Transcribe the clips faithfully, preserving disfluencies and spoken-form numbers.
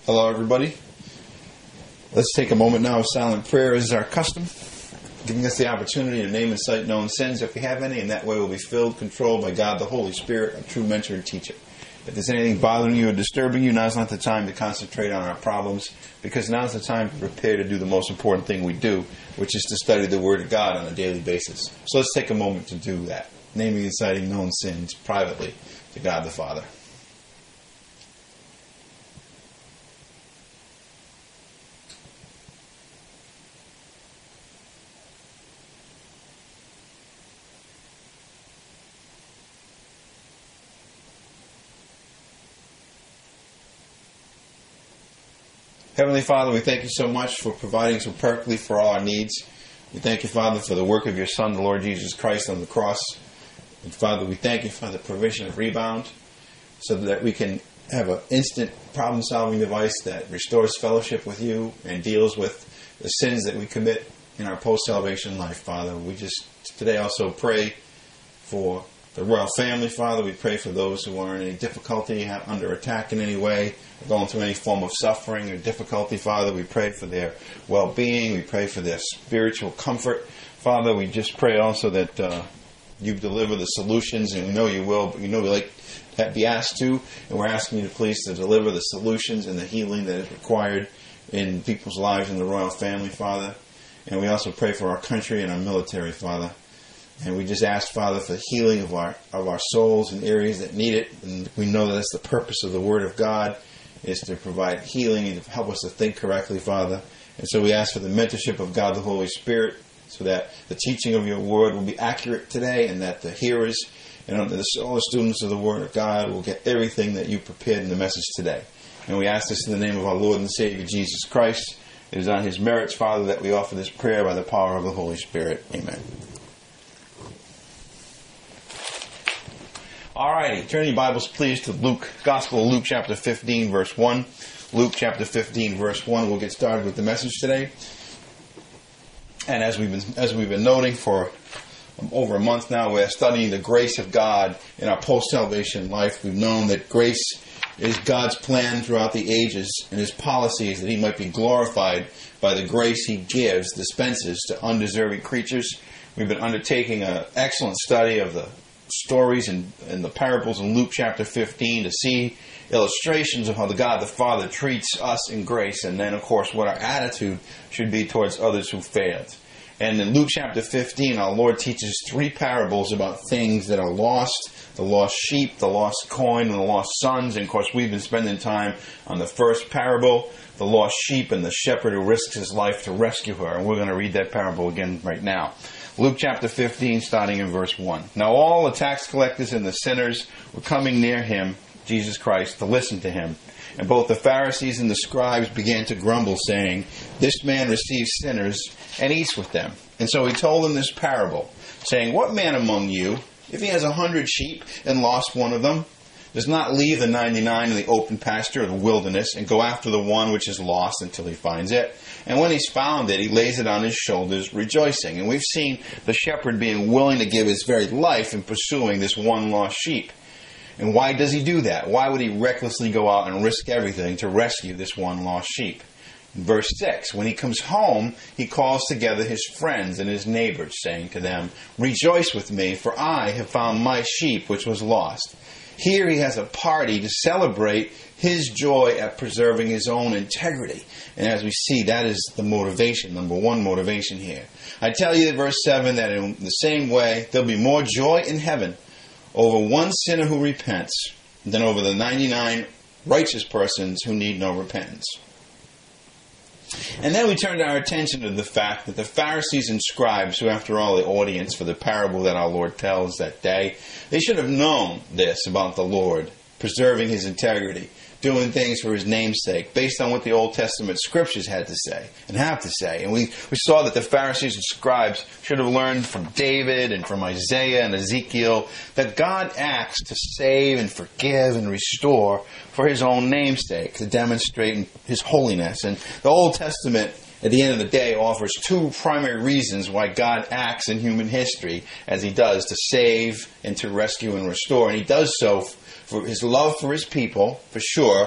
Hello, everybody. Let's take a moment now of silent prayer as is our custom, giving us the opportunity to name and cite known sins if we have any, and that way we'll be filled, controlled by God the Holy Spirit, our true mentor and teacher. If there's anything bothering you or disturbing you, now's not the time to concentrate on our problems, because now's the time to prepare to do the most important thing we do, which is to study the Word of God on a daily basis. So let's take a moment to do that, naming and citing known sins privately to God the Father. Heavenly Father, we thank you so much for providing so perfectly for all our needs. We thank you, Father, for the work of your Son, the Lord Jesus Christ, on the cross. And Father, we thank you for the provision of Rebound so that we can have an instant problem-solving device that restores fellowship with you and deals with the sins that we commit in our post-salvation life, Father. We just today also pray for the royal family, Father. We pray for those who are in any difficulty, under attack in any way, or going through any form of suffering or difficulty, Father. We pray for their well-being. We pray for their spiritual comfort. Father, we just pray also that uh, you deliver the solutions, and we know you will, but we know we like to be asked to, and we're asking you to please to deliver the solutions and the healing that is required in people's lives in the royal family, Father. And we also pray for our country and our military, Father. And we just ask, Father, for the healing of our of our souls in areas that need it. And we know that that's the purpose of the Word of God, is to provide healing and to help us to think correctly, Father. And so we ask for the mentorship of God the Holy Spirit, so that the teaching of your Word will be accurate today, and that the hearers and all the students of the Word of God will get everything that you prepared in the message today. And we ask this in the name of our Lord and Savior, Jesus Christ. It is on His merits, Father, that we offer this prayer by the power of the Holy Spirit. Amen. Alrighty, turn your Bibles please to Luke, Gospel of Luke chapter fifteen, verse one. Luke chapter fifteen, verse one. We'll get started with the message today. And as we've been as we've been noting for over a month now, we're studying the grace of God in our post-salvation life. We've known that grace is God's plan throughout the ages, and His policy is that He might be glorified by the grace He gives, dispenses to undeserving creatures. We've been undertaking an excellent study of the stories and, and the parables in Luke chapter fifteen to see illustrations of how the God the Father treats us in grace, and then of course what our attitude should be towards others who failed. And in Luke chapter fifteen, our Lord teaches three parables about things that are lost: the lost sheep, the lost coin, and the lost sons. And of course we've been spending time on the first parable, the lost sheep and the shepherd who risks his life to rescue her. And we're going to read that parable again right now. Luke chapter fifteen, starting in verse one. Now all the tax collectors and the sinners were coming near him, Jesus Christ, to listen to him. And both the Pharisees and the scribes began to grumble, saying, "This man receives sinners and eats with them." And so he told them this parable, saying, "What man among you, if he has a hundred sheep and lost one of them, does not leave the ninety-nine in the open pasture of the wilderness and go after the one which is lost until he finds it? And when he's found it, he lays it on his shoulders, rejoicing." And we've seen the shepherd being willing to give his very life in pursuing this one lost sheep. And why does he do that? Why would he recklessly go out and risk everything to rescue this one lost sheep? In verse six, when he comes home, he calls together his friends and his neighbors, saying to them, "Rejoice with me, for I have found my sheep which was lost." Here he has a party to celebrate his joy at preserving his own integrity. And as we see, that is the motivation, number one motivation here. I tell you, verse seven, that in the same way, there'll be more joy in heaven over one sinner who repents than over the ninety-nine righteous persons who need no repentance. And then we turned our attention to the fact that the Pharisees and scribes, who after all the audience for the parable that our Lord tells that day, they should have known this about the Lord, preserving his integrity, doing things for his name's sake, based on what the Old Testament scriptures had to say and have to say. And we, we saw that the Pharisees and scribes should have learned from David and from Isaiah and Ezekiel that God acts to save and forgive and restore for his own name's sake, to demonstrate his holiness. And the Old Testament, at the end of the day, offers two primary reasons why God acts in human history as he does, to save and to rescue and restore. And he does so for his love for his people, for sure,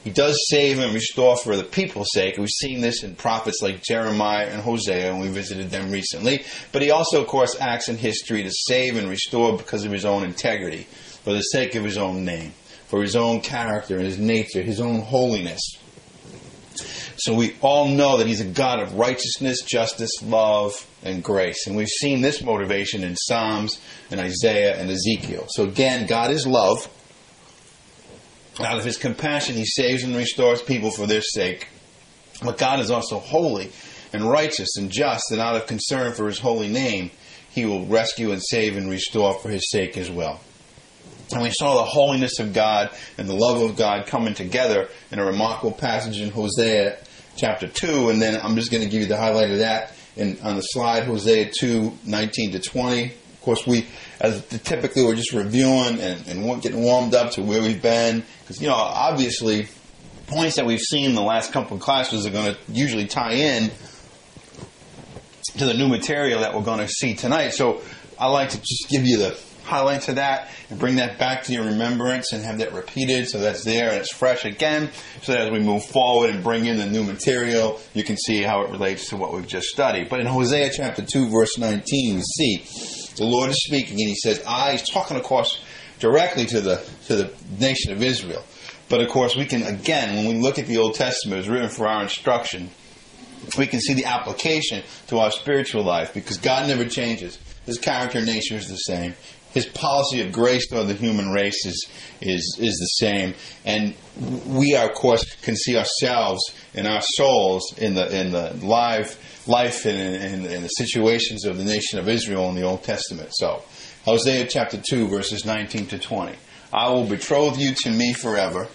He does save and restore for the people's sake. We've seen this in prophets like Jeremiah and Hosea, and we visited them recently. But he also, of course, acts in history to save and restore because of his own integrity, for the sake of his own name, for his own character and his nature, his own holiness. So we all know that he's a God of righteousness, justice, love, and grace. And we've seen this motivation in Psalms and Isaiah and Ezekiel. So again, God is love. Out of his compassion, he saves and restores people for their sake. But God is also holy and righteous and just, and out of concern for his holy name, he will rescue and save and restore for his sake as well. And we saw the holiness of God and the love of God coming together in a remarkable passage in Hosea chapter two, and then I'm just going to give you the highlight of that in, on the slide, Hosea two, nineteen to twenty. Of course, we, as typically, we're just reviewing and, and getting warmed up to where we've been, because, you know, obviously, points that we've seen in the last couple of classes are going to usually tie in to the new material that we're going to see tonight. So I like to just give you the highlights of that and bring that back to your remembrance and have that repeated so that's there and it's fresh again, so that as we move forward and bring in the new material, you can see how it relates to what we've just studied. But in Hosea chapter two, verse nineteen, we see the Lord is speaking, and he says, I, he's talking, of course, directly to the to the nation of Israel. But, of course, we can, again, when we look at the Old Testament, it's written for our instruction, we can see the application to our spiritual life, because God never changes. His character and nature is the same. His policy of grace toward the human race is, is, is the same. And we, are, of course, can see ourselves and our souls in the in the live life and in, in, in the situations of the nation of Israel in the Old Testament. So, Hosea chapter two, verses nineteen to twenty. I will betroth you to me forever.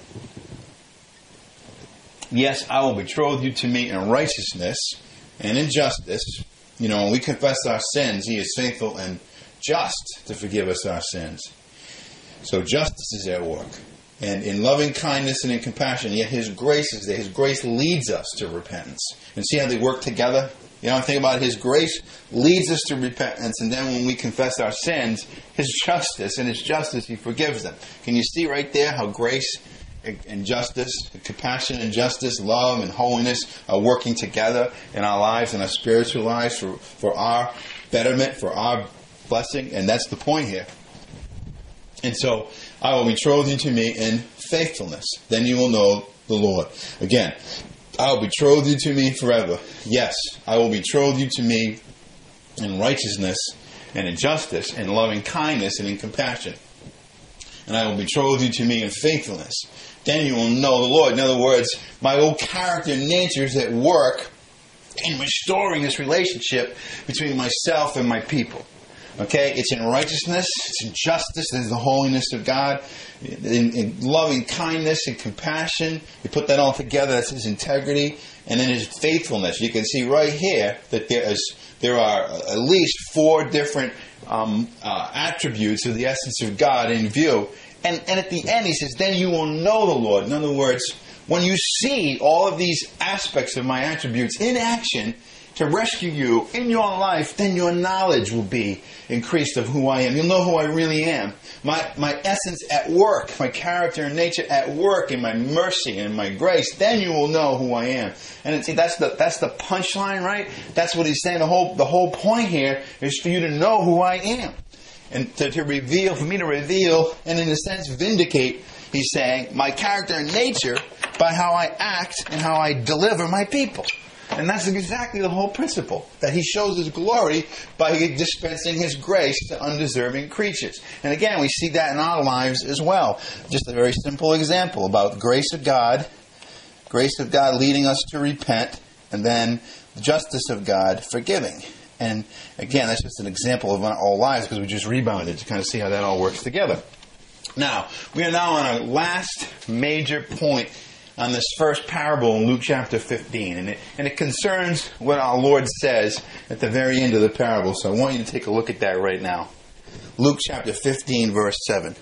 Yes, I will betroth you to me in righteousness and in justice. You know, when we confess our sins, he is faithful and just to forgive us our sins. So justice is at work. And in loving kindness and in compassion, yet his grace is there. His grace leads us to repentance. And see how they work together? You know, think about it. His grace leads us to repentance, and then when we confess our sins, his justice, and his justice, he forgives them. Can you see right there how grace and justice, compassion and justice, love and holiness are working together in our lives and our spiritual lives for, for our betterment, for our blessing? And that's the point here. And so, I will betroth you to me in faithfulness. Then you will know the Lord. Again, I will betroth you to me forever. Yes, I will betroth you to me in righteousness and in justice and loving kindness and in compassion. And I will betroth you to me in faithfulness. Then you will know the Lord. In other words, my old character and nature is at work in restoring this relationship between myself and my people. Okay, it's in righteousness, it's in justice, there's the holiness of God, in, in loving kindness and compassion. You put that all together, that's his integrity, and then his faithfulness. You can see right here that there is there are at least four different um, uh, attributes of the essence of God in view. And, and at the end he says, then you will know the Lord. In other words, when you see all of these aspects of my attributes in action to rescue you in your life, then your knowledge will be increased of who I am. You'll know who I really am. My my essence at work, my character and nature at work, in my mercy and my grace. Then you will know who I am. And see, that's the that's the punchline, right? That's what he's saying. The whole the whole point here is for you to know who I am, and to, to reveal, for me to reveal, and in a sense vindicate. He's saying my character and nature by how I act and how I deliver my people. And that's exactly the whole principle, that he shows his glory by dispensing his grace to undeserving creatures. And again, we see that in our lives as well. Just a very simple example about the grace of God, grace of God leading us to repent, and then the justice of God forgiving. And again, that's just an example of our whole lives, because we just rebounded to kind of see how that all works together. Now, we are now on our last major point on this first parable in Luke chapter fifteen. And it, and it concerns what our Lord says at the very end of the parable. So I want you to take a look at that right now. Luke chapter fifteen, verse seven.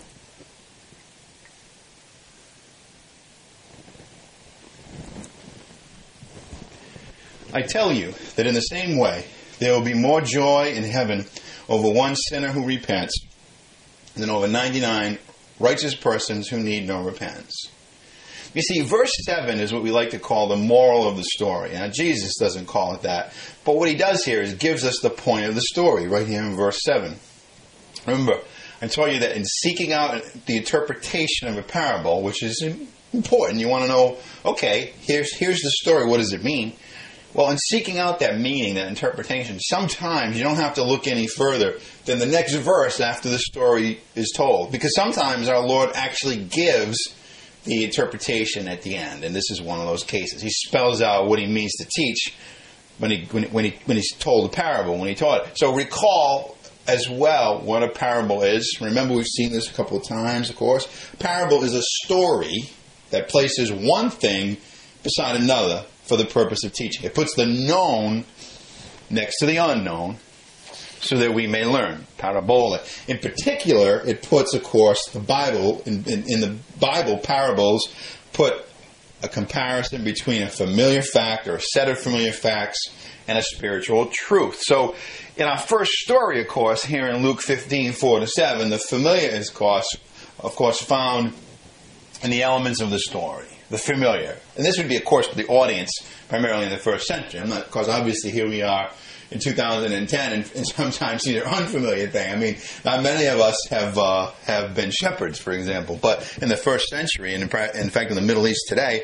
I tell you that in the same way, there will be more joy in heaven over one sinner who repents than over ninety-nine righteous persons who need no repentance. You see, verse seven is what we like to call the moral of the story. Now, Jesus doesn't call it that. But what he does here is gives us the point of the story right here in verse seven. Remember, I told you that in seeking out the interpretation of a parable, which is important, you want to know, okay, here's here's the story, what does it mean? Well, in seeking out that meaning, that interpretation, sometimes you don't have to look any further than the next verse after the story is told. Because sometimes our Lord actually gives the interpretation at the end, and this is one of those cases. He spells out what he means to teach when he when, when he when he's told a parable, when he taught it. So recall as well what a parable is. Remember, we've seen this a couple of times, of course. Parable is a story that places one thing beside another for the purpose of teaching. It puts the known next to the unknown so that we may learn. Parabola. In particular, it puts, of course, the Bible, in, in, in the Bible, parables put a comparison between a familiar fact or a set of familiar facts and a spiritual truth. So, in our first story, of course, here in Luke fifteen, four to seven, the familiar is, of course, of course, found in the elements of the story. The familiar. And this would be, of course, for the audience, primarily in the first century. I'm not, because obviously here we are in two thousand ten, and, and sometimes these are unfamiliar things. I mean, not many of us have uh, have been shepherds, for example. But in the first century, and in, in fact in the Middle East today,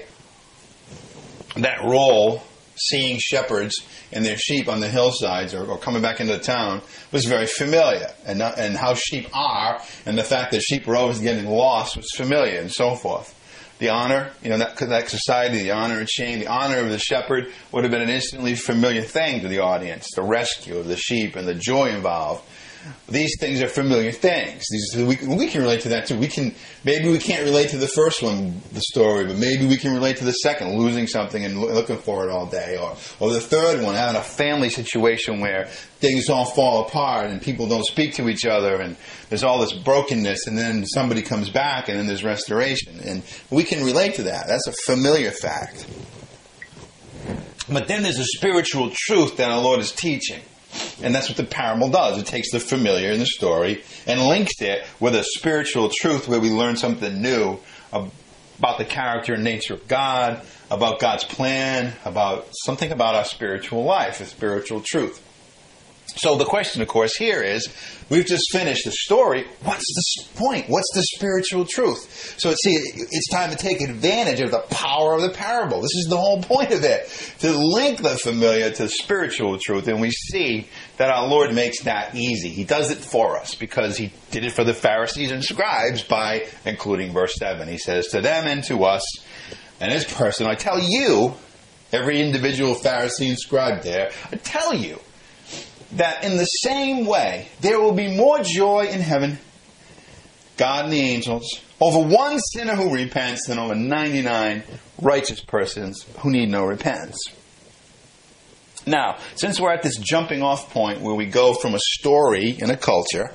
that role, seeing shepherds and their sheep on the hillsides or, or coming back into the town, was very familiar. And, not, and how sheep are, and the fact that sheep were always getting lost was familiar, and so forth. The honor, you know, that, that society, the honor and shame, the honor of the shepherd would have been an instantly familiar thing to the audience. The rescue of the sheep and the joy involved. These things are familiar things. These, we, we can relate to that too. We can, maybe we can't relate to the first one, the story, but maybe we can relate to the second, losing something and looking for it all day. Or, or the third one, having a family situation where things all fall apart and people don't speak to each other and there's all this brokenness, and then somebody comes back and then there's restoration. And we can relate to that. That's a familiar fact. But then there's a spiritual truth that our Lord is teaching. And that's what the parable does. It takes the familiar in the story and links it with a spiritual truth where we learn something new about the character and nature of God, about God's plan, about something about our spiritual life, a spiritual truth. So the question, of course, here is, we've just finished the story. What's the point? What's the spiritual truth? So, see, it's time to take advantage of the power of the parable. This is the whole point of it, to link the familiar to spiritual truth. And we see that our Lord makes that easy. He does it for us because he did it for the Pharisees and scribes by including verse seven. He says, to them and to us, and his person, I tell you, every individual Pharisee and scribe there, I tell you, that in the same way, there will be more joy in heaven, God and the angels, over one sinner who repents than over ninety-nine righteous persons who need no repentance. Now, since we're at this jumping off point where we go from a story in a culture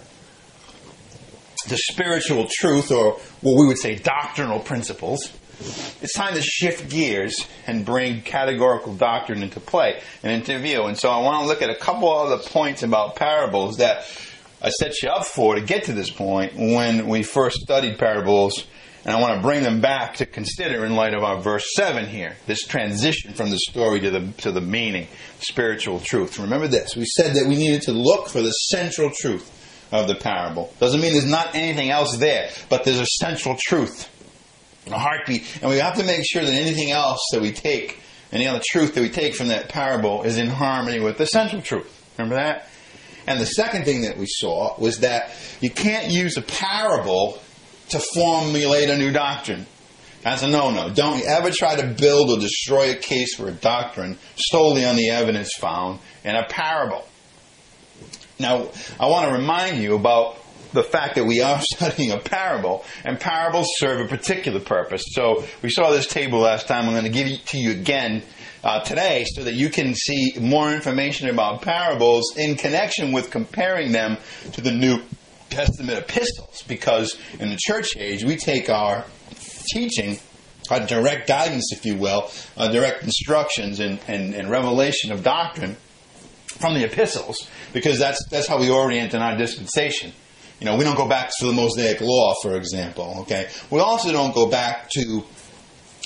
to spiritual truth, or what we would say doctrinal principles, it's time to shift gears and bring categorical doctrine into play and into view. And so I want to look at a couple other points about parables that I set you up for to get to this point when we first studied parables. And I want to bring them back to consider in light of our verse seven here. This transition from the story to the to the meaning, spiritual truth. Remember this. We said that we needed to look for the central truth of the parable. Doesn't mean there's not anything else there, but there's a central truth. A heartbeat, and we have to make sure that anything else that we take, any other truth that we take from that parable, is in harmony with the central truth. Remember that? And the second thing that we saw was that you can't use a parable to formulate a new doctrine. That's a no-no. Don't ever try to build or destroy a case for a doctrine solely on the evidence found in a parable. Now, I want to remind you about the fact that we are studying a parable, and parables serve a particular purpose. So we saw this table last time. I'm going to give it to you again uh, today so that you can see more information about parables in connection with comparing them to the New Testament epistles. Because in the church age, we take our teaching, our direct guidance, if you will, uh, direct instructions and, and, and revelation of doctrine from the epistles, because that's that's how we orient in our dispensation. You know, we don't go back to the Mosaic Law, for example, okay? We also don't go back to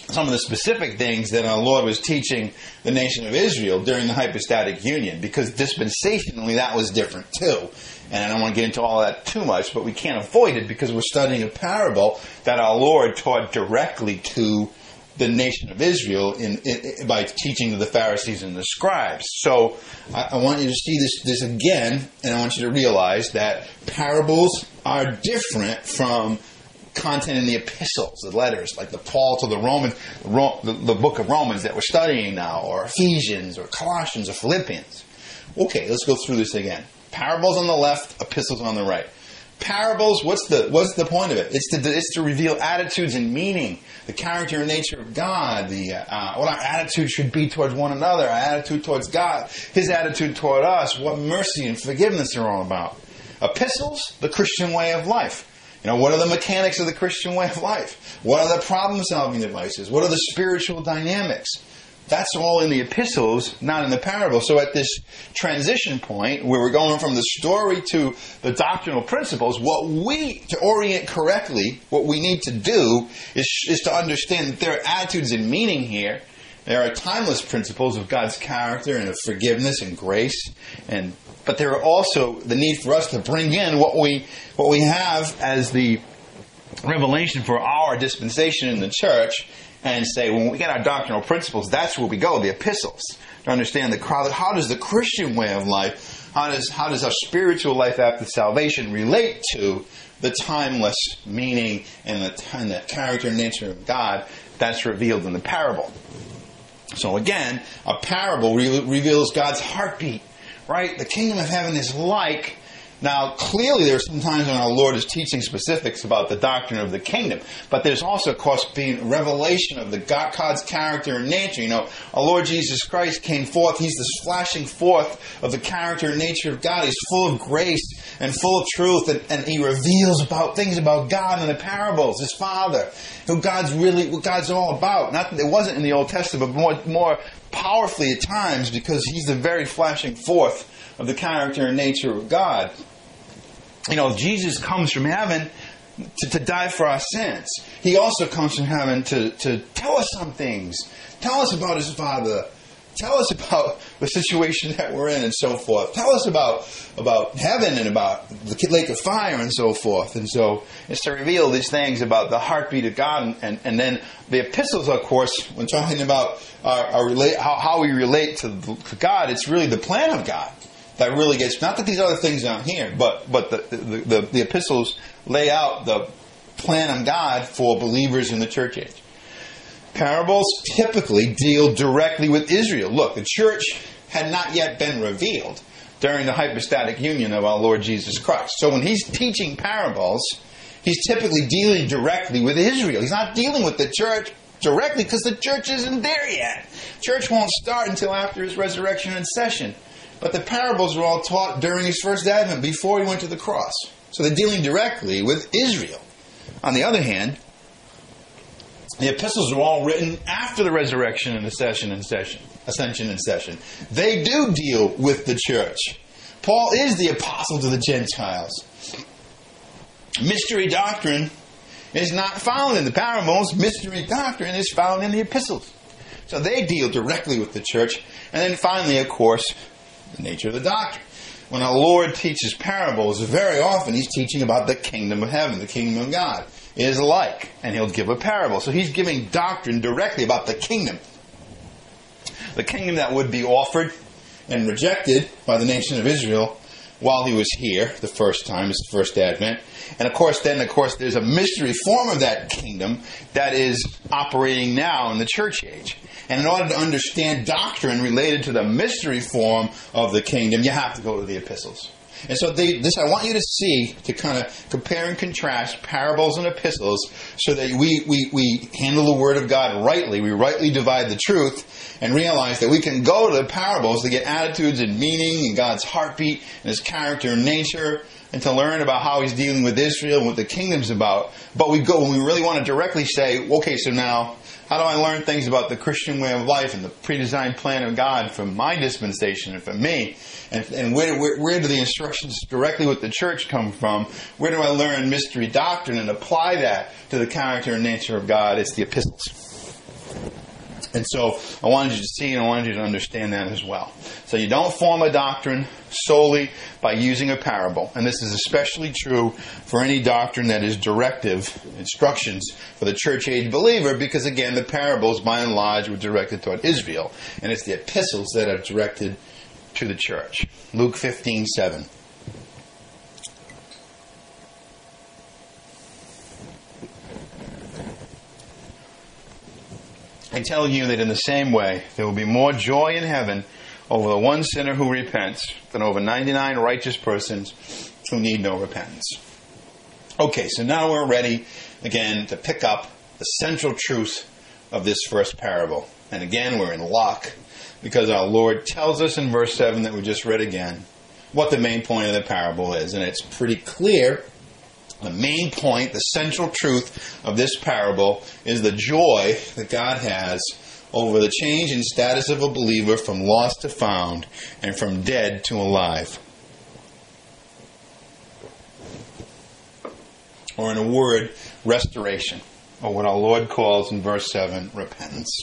some of the specific things that our Lord was teaching the nation of Israel during the hypostatic union, because dispensationally that was different too. And I don't want to get into all that too much, but we can't avoid it because we're studying a parable that our Lord taught directly to the nation of Israel in, in, by teaching to the Pharisees and the scribes. So I, I want you to see this, this again, and I want you to realize that parables are different from content in the epistles, the letters, like the Paul to the Romans, the, the book of Romans that we're studying now, or Ephesians, or Colossians, or Philippians. Okay, let's go through this again. Parables on the left, epistles on the right. Parables, what's the what's the point of it? It's to it's to reveal attitudes and meaning, the character and nature of God, the uh, what our attitude should be towards one another, our attitude towards God, His attitude toward us, what mercy and forgiveness are all about. Epistles, the Christian way of life. You know, what are the mechanics of the Christian way of life? What are the problem-solving devices? What are the spiritual dynamics? That's all in the epistles, not in the parables. So at this transition point, where we're going from the story to the doctrinal principles, what we, to orient correctly, what we need to do is, is to understand that there are attitudes and meaning here. There are timeless principles of God's character and of forgiveness and grace, and but there are also the need for us to bring in what we what we have as the revelation for our dispensation in the church, and say, when we get our doctrinal principles, that's where we go, the epistles, to understand the how does the Christian way of life, how does how does our spiritual life after salvation relate to the timeless meaning and the, and the character and nature of God that's revealed in the parable. So again, a parable re- reveals God's heartbeat, right? The kingdom of heaven is like. Now, clearly there are some times when our Lord is teaching specifics about the doctrine of the kingdom, but there's also, of course, being a revelation of the God, God's character and nature. You know, our Lord Jesus Christ came forth. He's this flashing forth of the character and nature of God. He's full of grace and full of truth, and, and He reveals about things about God in the parables, His Father, who God's really, what God's all about. Not that it wasn't in the Old Testament, but more, more powerfully at times, because He's the very flashing forth of the character and nature of God. You know, Jesus comes from heaven to, to die for our sins. He also comes from heaven to, to tell us some things. Tell us about His Father. Tell us about the situation that we're in and so forth. Tell us about, about heaven and about the lake of fire and so forth. And so it's to reveal these things about the heartbeat of God. And, and, and then the epistles, of course, when talking about our, our relate, how, how we relate to, to God, it's really the plan of God that really gets, not that these other things aren't here, but but the the, the the epistles lay out the plan of God for believers in the church age. Parables typically deal directly with Israel. Look, the church had not yet been revealed during the hypostatic union of our Lord Jesus Christ. So when He's teaching parables, He's typically dealing directly with Israel. He's not dealing with the church directly because the church isn't there yet. Church won't start until after His resurrection and ascension. But the parables were all taught during His first advent, before He went to the cross. So they're dealing directly with Israel. On the other hand, the epistles are all written after the resurrection and ascension and session, ascension and session. They do deal with the church. Paul is the apostle to the Gentiles. Mystery doctrine is not found in the parables. Mystery doctrine is found in the epistles. So they deal directly with the church. And then finally, of course, the nature of the doctrine. When our Lord teaches parables, very often He's teaching about the kingdom of heaven, the kingdom of God. It is like, and He'll give a parable. So He's giving doctrine directly about the kingdom. The kingdom that would be offered and rejected by the nation of Israel while He was here, the first time, it's the first advent. And of course, then, of course, there's a mystery form of that kingdom that is operating now in the church age. And in order to understand doctrine related to the mystery form of the kingdom, you have to go to the epistles. And so they, this I want you to see, to kind of compare and contrast parables and epistles, so that we, we, we handle the Word of God rightly, we rightly divide the truth, and realize that we can go to the parables to get attitudes and meaning and God's heartbeat and His character and nature, and to learn about how He's dealing with Israel and what the kingdom's about. But we go, when we really want to directly say, okay, so now, how do I learn things about the Christian way of life and the pre-designed plan of God from my dispensation and from me? And, and where, where, where do the instructions directly with the church come from? Where do I learn mystery doctrine and apply that to the character and nature of God? It's the epistles. And so I wanted you to see and I wanted you to understand that as well. So you don't form a doctrine solely by using a parable. And this is especially true for any doctrine that is directive, instructions for the church age believer, because again, the parables by and large were directed toward Israel. And it's the epistles that are directed to the church. Luke fifteen seven. I tell you that in the same way, there will be more joy in heaven over the one sinner who repents than over ninety-nine righteous persons who need no repentance. Okay, so now we're ready, again, to pick up the central truth of this first parable. And again, we're in luck, because our Lord tells us in verse seven that we just read again, what the main point of the parable is. And it's pretty clear. The main point, the central truth of this parable is the joy that God has over the change in status of a believer from lost to found and from dead to alive. Or in a word, restoration, or what our Lord calls in verse seven, repentance.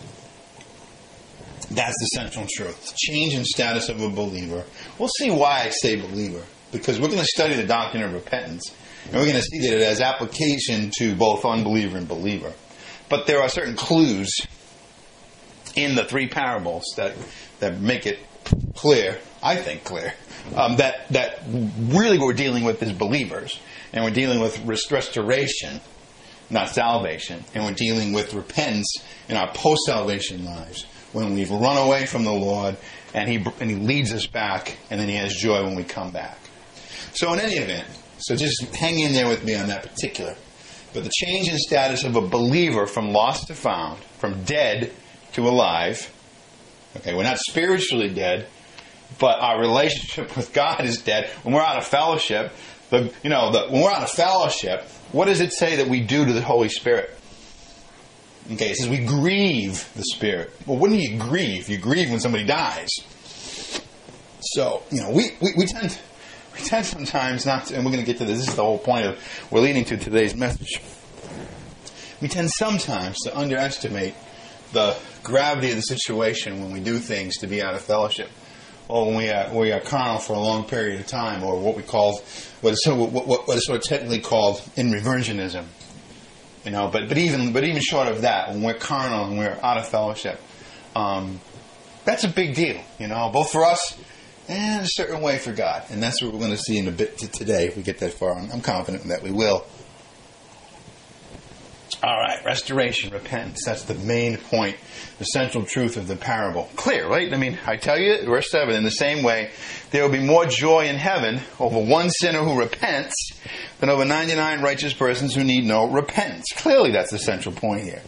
That's the central truth. Change in status of a believer. We'll see why I say believer, because we're going to study the doctrine of repentance. And we're going to see that it has application to both unbeliever and believer. But there are certain clues in the three parables that that make it clear, I think clear, um, that, that really what we're dealing with is believers. And we're dealing with restoration, not salvation. And we're dealing with repentance in our post-salvation lives, when we've run away from the Lord and he, and he leads us back, and then he has joy when we come back. So in any event, so just hang in there with me on that particular. But the change in status of a believer from lost to found, from dead to alive. Okay, we're not spiritually dead, but our relationship with God is dead. When we're out of fellowship, the you know, the, when we're out of fellowship, what does it say that we do to the Holy Spirit? Okay, it says we grieve the Spirit. Well, when do you grieve? You grieve when somebody dies. So, you know, we, we, we tend to We tend sometimes not to, and we're going to get to this, this is the whole point of, we're leading to today's message. We tend sometimes to underestimate the gravity of the situation when we do things to be out of fellowship, or when we are, we are carnal for a long period of time, or what we call, what is, what, what, what is sort of technically called inreversionism. You know, but, but even but even short of that, when we're carnal and we're out of fellowship, um, that's a big deal, you know, both for us and a certain way for God. And that's what we're going to see in a bit today if we get that far. I'm confident that we will. All right, restoration, repentance. That's the main point, the central truth of the parable. Clear, right? I mean, I tell you, verse seven, in the same way, there will be more joy in heaven over one sinner who repents than over ninety-nine righteous persons who need no repentance. Clearly, that's the central point here.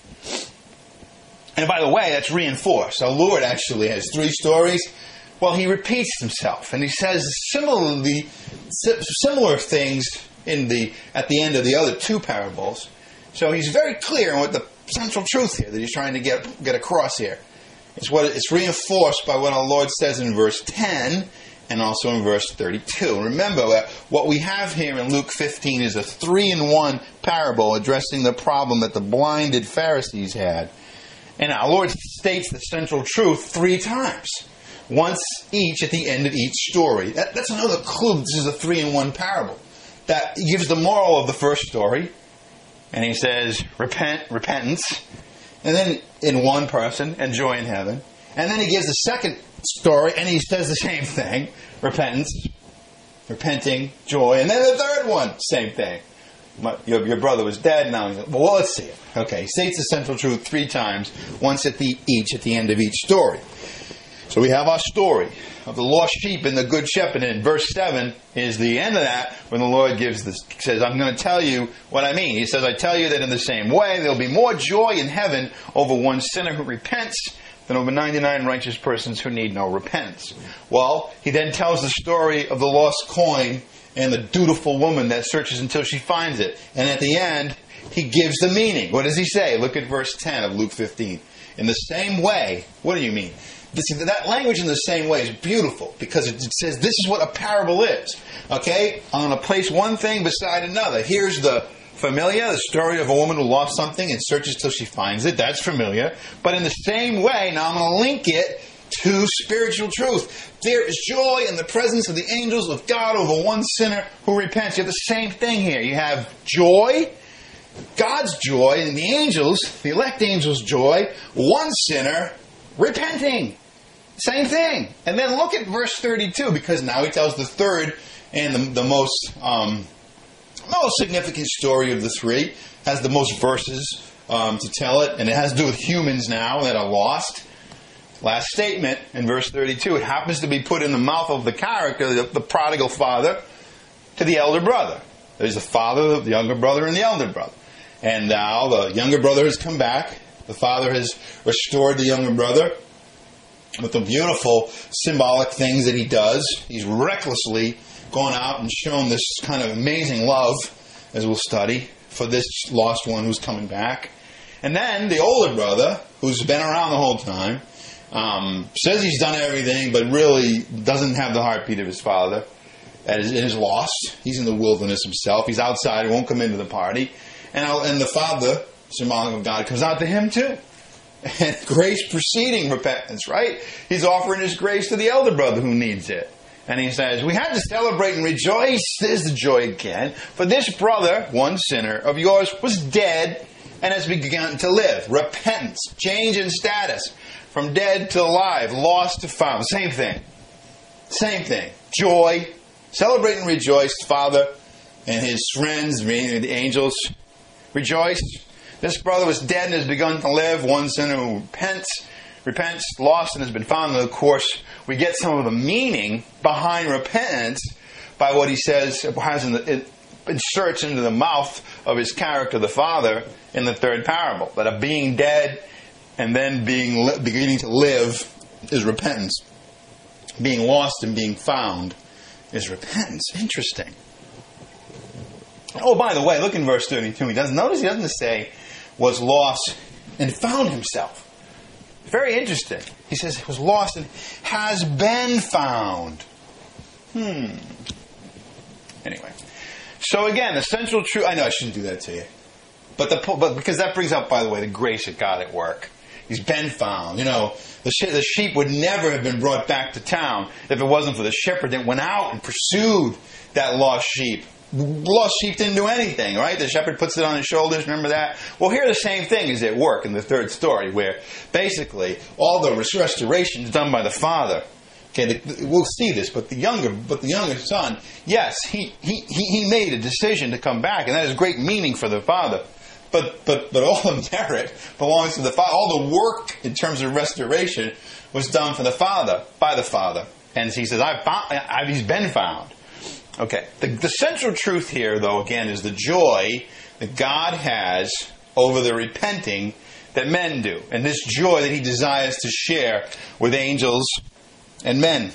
And by the way, that's reinforced. Our Lord actually has three stories. Well, he repeats himself, and he says similarly, similar things in the at the end of the other two parables. So he's very clear on what the central truth here that he's trying to get get across here. It's what it's reinforced by what our Lord says in verse ten and also in verse thirty-two. Remember, what we have here in Luke fifteen is a three-in-one parable addressing the problem that the blinded Pharisees had. And our Lord states the central truth three times. Once each at the end of each story. That, that's another clue. This is a three-in-one parable. That gives the moral of the first story. And he says, repent, repentance. And then in one person, and joy in heaven. And then he gives the second story, and he says the same thing. Repentance, repenting, joy. And then the third one, same thing. My, your, your brother was dead, now he's... Well, well, let's see it. Okay, he states the central truth three times, once at the each at the end of each story. So we have our story of the lost sheep and the good shepherd. And in verse seven is the end of that, when the Lord gives this, says, I'm going to tell you what I mean. He says, I tell you that in the same way, there will be more joy in heaven over one sinner who repents than over ninety-nine righteous persons who need no repentance. Well, he then tells the story of the lost coin and the dutiful woman that searches until she finds it. And at the end, he gives the meaning. What does he say? Look at verse ten of Luke fifteen. In the same way, what do you mean? This, that language in the same way is beautiful because it says this is what a parable is. Okay? I'm going to place one thing beside another. Here's the Familiar? The story of a woman who lost something and searches till she finds it. That's familiar. But in the same way, now I'm going to link it to spiritual truth. There is joy in the presence of the angels of God over one sinner who repents. You have the same thing here. You have joy, God's joy, and the angels, the elect angels' joy, one sinner repenting. Same thing. And then look at verse thirty-two, because now he tells the third and the, the most um, most significant story of the three. Has the most verses um, to tell it, and it has to do with humans now that are lost. Last statement in verse thirty-two. It happens to be put in the mouth of the character, the, the prodigal father, to the elder brother. There's the father, the younger brother, and the elder brother. And now the younger brother has come back. The father has restored the younger brother with the beautiful symbolic things that he does. He's recklessly gone out and shown this kind of amazing love, as we'll study, for this lost one who's coming back. And then the older brother, who's been around the whole time, um, says he's done everything, but really doesn't have the heartbeat of his father, and is, and is lost. He's in the wilderness himself. He's outside. He won't come into the party. And, and the father, symbolic of God, comes out to him too. And grace preceding repentance, right? He's offering his grace to the elder brother who needs it. And he says, we had to celebrate and rejoice. There's the joy again. For this brother, one sinner of yours, was dead and has begun to live. Repentance, change in status. From dead to alive, lost to found. Same thing. Same thing. Joy. Celebrate and rejoice. Father and his friends, meaning the angels, rejoice. This brother was dead and has begun to live. One sinner who repents, repents, lost, and has been found. And of course, we get some of the meaning behind repentance by what he says, has in the, it inserts into the mouth of his character, the father, in the third parable. That of being dead and then being beginning to live is repentance. Being lost and being found is repentance. Interesting. Oh, by the way, look in verse thirty-two. He doesn't notice he doesn't say was lost and found himself. Very interesting. He says he was lost and has been found. Hmm. Anyway. So again, the central truth. I know I shouldn't do that to you. But the but because that brings up, by the way, the grace of God at work. He's been found. You know, the, sh- the sheep would never have been brought back to town if it wasn't for the shepherd that went out and pursued that lost sheep. Lost sheep didn't do anything, right? The shepherd puts it on his shoulders. Remember that? Well, here the same thing is at work in the third story, where basically all the restoration is done by the father. Okay, the, we'll see this, but the younger, but the younger son, yes, he, he he he made a decision to come back, and that has great meaning for the father. But but but all the merit belongs to the father. All the work in terms of restoration was done for the father by the father. And he says, "I've found. I've, he's been found." Okay. The, the central truth here, though, again, is the joy that God has over the repenting that men do, and this joy that He desires to share with angels and men.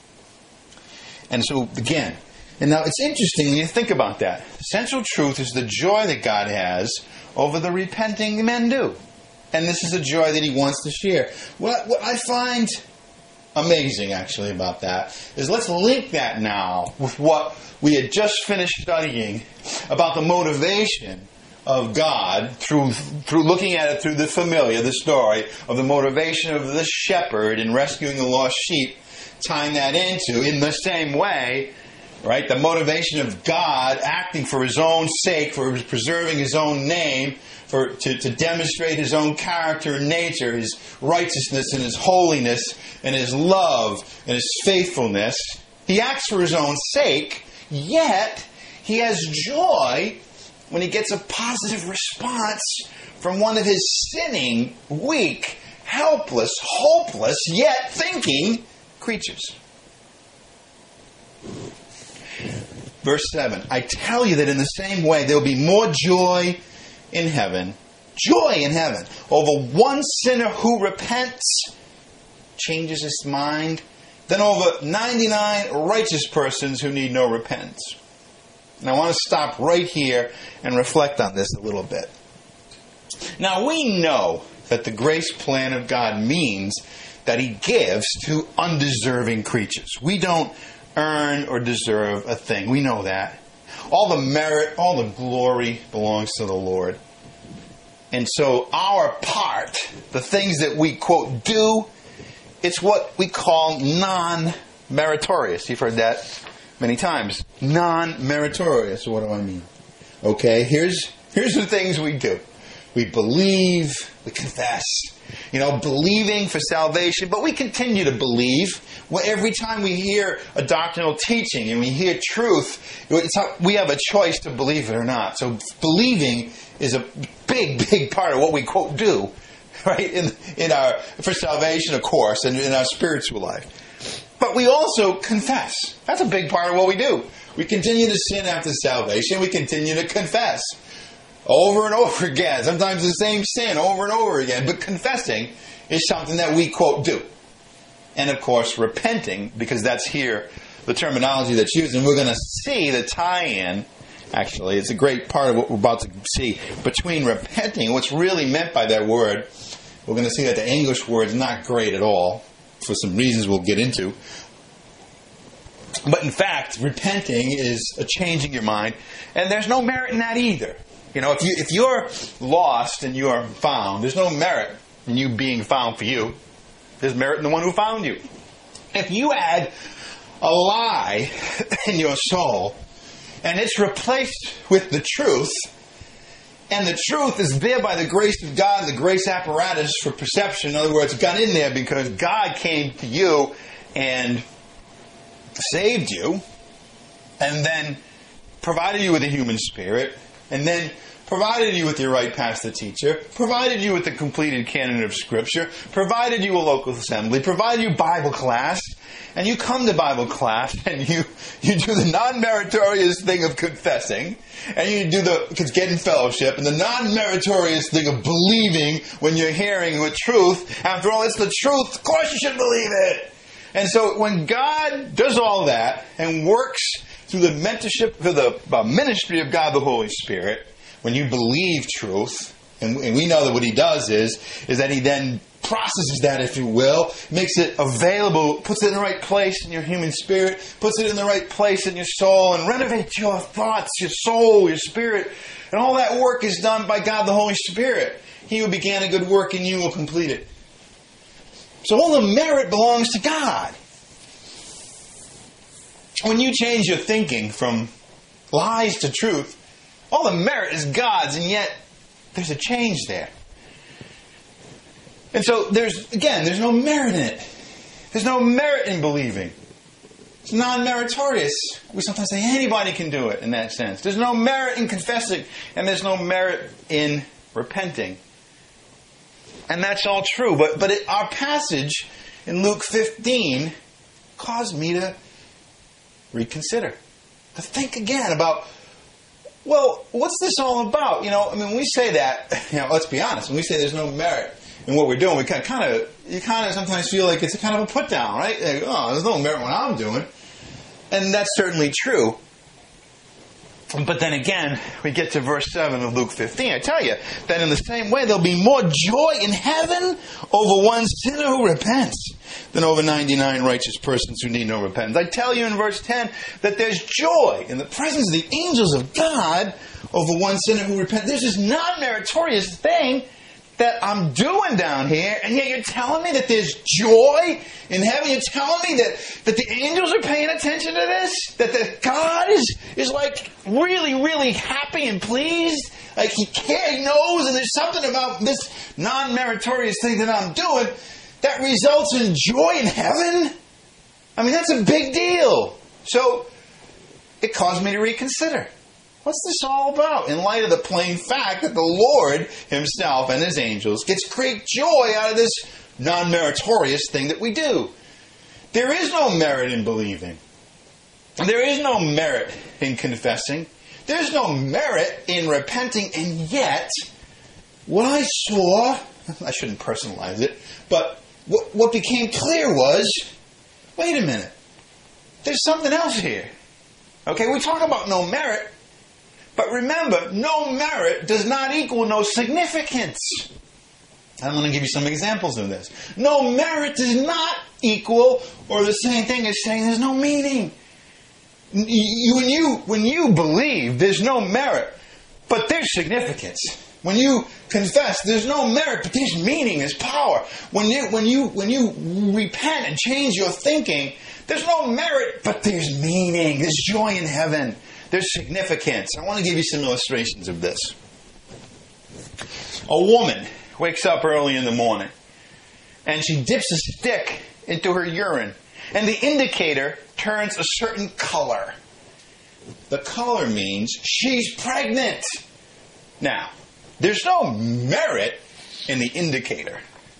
And so, again, and now it's interesting when you think about that. The central truth is the joy that God has over the repenting men do. And this is a joy that He wants to share. What, what I find amazing, actually, about that is let's link that now with what we had just finished studying about the motivation of God through through looking at it through the familiar, the story of the motivation of the shepherd in rescuing the lost sheep, tying that into, in the same way, right, the motivation of God acting for His own sake, for preserving His own name, for to, to demonstrate His own character and nature, His righteousness and His holiness and His love and His faithfulness. He acts for His own sake, yet He has joy when He gets a positive response from one of His sinning, weak, helpless, hopeless, yet thinking creatures. Verse seven, I tell you that in the same way there will be more joy in heaven, joy in heaven, over one sinner who repents, changes his mind, than over ninety-nine righteous persons who need no repentance. And I want to stop right here and reflect on this a little bit. Now, we know that the grace plan of God means that He gives to undeserving creatures. We don't earn or deserve a thing. We know that. All the merit, all the glory belongs to the Lord. And so our part, the things that we, quote, do, it's what we call non-meritorious. You've heard that many times. Non-meritorious. What do I mean? Okay, here's here's the things we do. We believe, we confess. You know, believing for salvation, but we continue to believe. Well, every time we hear a doctrinal teaching and we hear truth, it's how, we have a choice to believe it or not. So believing is a big, big part of what we, quote, do, right, in, in our, for salvation, of course, and in our spiritual life. But we also confess. That's a big part of what we do. We continue to sin after salvation. We continue to confess. Over and over again. Sometimes the same sin over and over again. But confessing is something that we, quote, do. And of course, repenting, because that's here, the terminology that's used. And we're going to see the tie-in, actually. It's a great part of what we're about to see. Between repenting, what's really meant by that word, we're going to see that the English word is not great at all, for some reasons we'll get into. But in fact, repenting is a changing your mind. And there's no merit in that either. You know, if you if you're lost and you are found, there's no merit in you being found for you. There's merit in the one who found you. If you add a lie in your soul and it's replaced with the truth, and the truth is there by the grace of God, the grace apparatus for perception, in other words, got in there because God came to you and saved you, and then provided you with a human spirit, and then provided you with your right pastor teacher, provided you with the completed canon of Scripture, provided you a local assembly, provided you Bible class, and you come to Bible class and you, you do the non-meritorious thing of confessing, and you do the getting fellowship, and the non-meritorious thing of believing when you're hearing the truth. After all, it's the truth. Of course you should believe it. And so when God does all that and works through the mentorship, through the uh, ministry of God the Holy Spirit, when you believe truth, and, and we know that what He does is, is that He then processes that, if you will, makes it available, puts it in the right place in your human spirit, puts it in the right place in your soul, and renovates your thoughts, your soul, your spirit. And all that work is done by God the Holy Spirit. He who began a good work in you will complete it. So all the merit belongs to God. When you change your thinking from lies to truth, all the merit is God's, and yet there's a change there. And so there's, again, there's no merit in it. There's no merit in believing. It's non-meritorious. We sometimes say anybody can do it in that sense. There's no merit in confessing, and there's no merit in repenting. And that's all true. But but it, our passage in Luke fifteen caused me to reconsider. To think again about, well, what's this all about? You know, I mean, we say that, you know, let's be honest. When we say there's no merit in what we're doing, we kind of, kind of you kind of sometimes feel like it's a kind of a put down, right? Like, oh, there's no merit in what I'm doing. And that's certainly true. But then again, we get to verse seven of Luke fifteen. I tell you that in the same way, there'll be more joy in heaven over one sinner who repents than over ninety-nine righteous persons who need no repentance. I tell you in verse ten that there's joy in the presence of the angels of God over one sinner who repents. There's this non-meritorious thing that I'm doing down here, and yet you're telling me that there's joy in heaven. You're telling me that, that the angels are paying attention to this? That the God is, is like really, really happy and pleased? Like He cares, He knows, and there's something about this non-meritorious thing that I'm doing that results in joy in heaven? I mean, that's a big deal. So it caused me to reconsider. What's this all about? In light of the plain fact that the Lord Himself and His angels gets great joy out of this non-meritorious thing that we do. There is no merit in believing. There is no merit in confessing. There's no merit in repenting. And yet, what I saw, I shouldn't personalize it, but what, what became clear was, wait a minute, there's something else here. Okay, we talk about no merit. But remember, no merit does not equal no significance. I'm going to give you some examples of this. No merit does not equal or the same thing as saying there's no meaning. You, when you when you believe, there's no merit, but there's significance. When you confess, there's no merit, but there's meaning, there's power. When you when you when you repent and change your thinking, there's no merit, but there's meaning. There's joy in heaven. There's significance. I want to give you some illustrations of this. A woman wakes up early in the morning, and she dips a stick into her urine, and the indicator turns a certain color. The color means she's pregnant. Now, there's no merit in the indicator,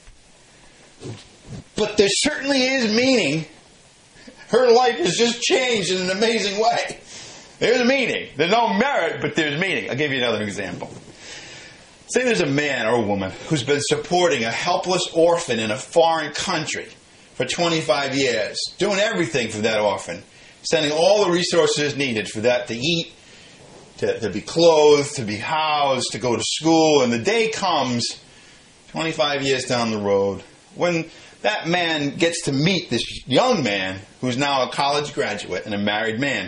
but there certainly is meaning. Her life has just changed in an amazing way. There's meaning. There's no merit, but there's meaning. I'll give you another example. Say there's a man or a woman who's been supporting a helpless orphan in a foreign country for twenty-five years, doing everything for that orphan, sending all the resources needed for that to eat, to, to be clothed, to be housed, to go to school. And the day comes, twenty-five years down the road, when that man gets to meet this young man who's now a college graduate and a married man.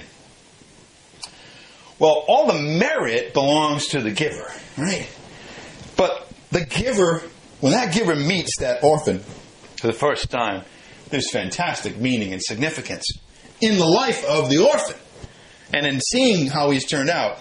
Well, all the merit belongs to the giver, right? But the giver, when that giver meets that orphan for the first time, there's fantastic meaning and significance in the life of the orphan and in seeing how he's turned out.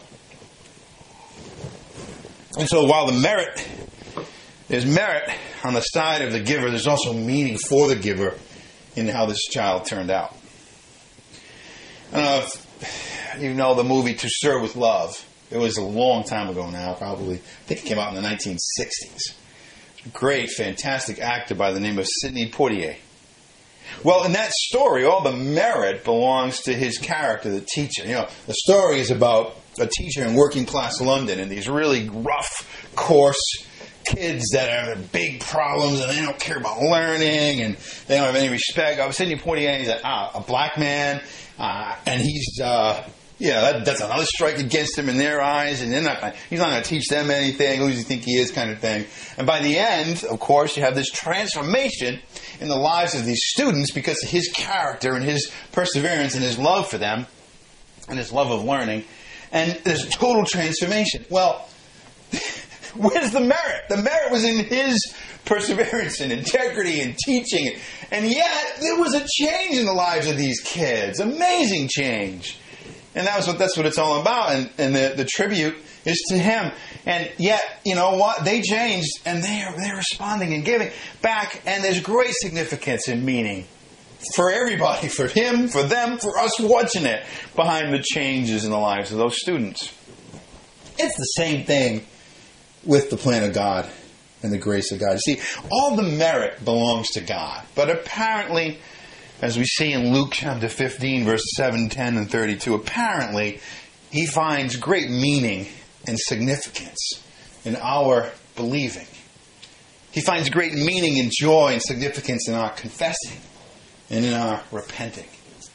And so while the merit, there's merit on the side of the giver, there's also meaning for the giver in how this child turned out. I don't know if you know the movie To Serve With Love. It was a long time ago now, probably. I think it came out in the nineteen sixties. Great, fantastic actor by the name of Sidney Poitier. Well, in that story, all the merit belongs to his character, the teacher. You know, the story is about a teacher in working class London and these really rough, coarse kids that have big problems and they don't care about learning and they don't have any respect. I was Sidney Poitier, he's a, uh, a black man, uh, and he's... Uh, Yeah, that, that's another strike against him in their eyes, and they're not gonna, he's not going to teach them anything. Who does he think he is, kind of thing. And by the end, of course, you have this transformation in the lives of these students because of his character and his perseverance and his love for them and his love of learning. And there's a total transformation. Well, where's the merit? The merit was in his perseverance and integrity and teaching. And yet, there was a change in the lives of these kids. Amazing change. And that was what that's what it's all about. And, and the, the tribute is to him. And yet, you know what? They changed and they are they're responding and giving back. And there's great significance and meaning for everybody, for him, for them, for us watching it, behind the changes in the lives of those students. It's the same thing with the plan of God and the grace of God. You see, all the merit belongs to God. But apparently, as we see in Luke chapter fifteen, verses seven, ten, and thirty-two, apparently he finds great meaning and significance in our believing. He finds great meaning and joy and significance in our confessing and in our repenting.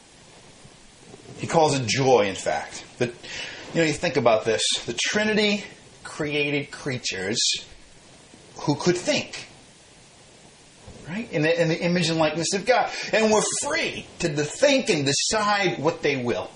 He calls it joy, in fact. But, you know, you think about this. The Trinity created creatures who could think. Right? In the, in the image and likeness of God. And we're free to think and decide what they will.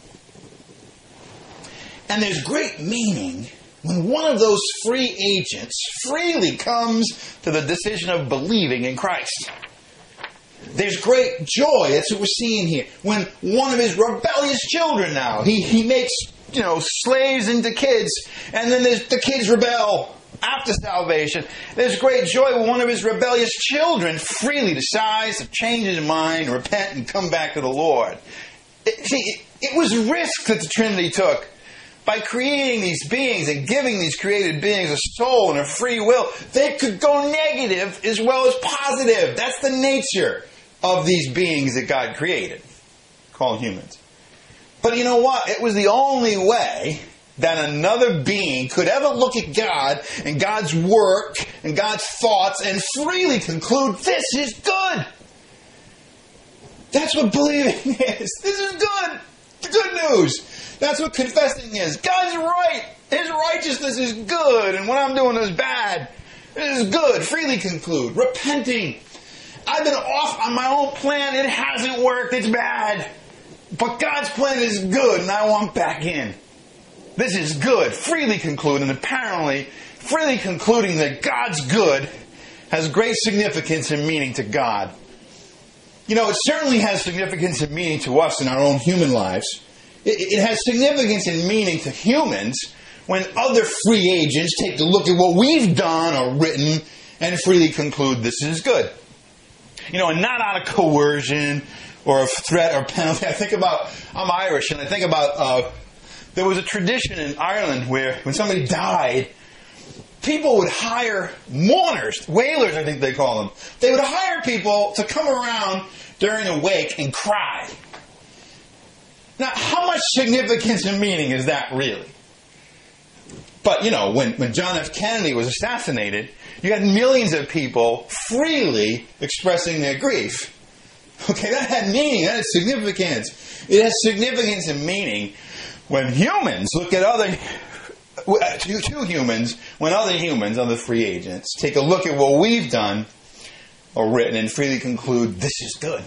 And there's great meaning when one of those free agents freely comes to the decision of believing in Christ. There's great joy. That's what we're seeing here. When one of his rebellious children now, he, he makes, you know, slaves into kids. And then there's, the kids rebel. After salvation, there's great joy when one of his rebellious children freely decides to change his mind, repent, and come back to the Lord. It, see, it, it was risk that the Trinity took. By creating these beings and giving these created beings a soul and a free will, they could go negative as well as positive. That's the nature of these beings that God created, called humans. But you know what? It was the only way that another being could ever look at God and God's work and God's thoughts and freely conclude, this is good. That's what believing is. This is good. The good news. That's what confessing is. God's right. His righteousness is good and what I'm doing is bad. It is good. Freely conclude. Repenting. I've been off on my own plan. It hasn't worked. It's bad. But God's plan is good, and I want back in. This is good. Freely conclude, and apparently, freely concluding that God's good has great significance and meaning to God. You know, it certainly has significance and meaning to us in our own human lives. It, it has significance and meaning to humans when other free agents take a look at what we've done or written and freely conclude this is good. You know, and not out of coercion or a threat or penalty. I think about, I'm Irish, and I think about, uh, there was a tradition in Ireland where when somebody died, people would hire mourners, wailers I think they call them. They would hire people to come around during a wake and cry. Now, how much significance and meaning is that really? But, you know, when, when John F. Kennedy was assassinated, you had millions of people freely expressing their grief. Okay, that had meaning, that had significance. It has significance and meaning when humans look at other, two, two humans, when other humans, other free agents, take a look at what we've done or written and freely conclude this is good.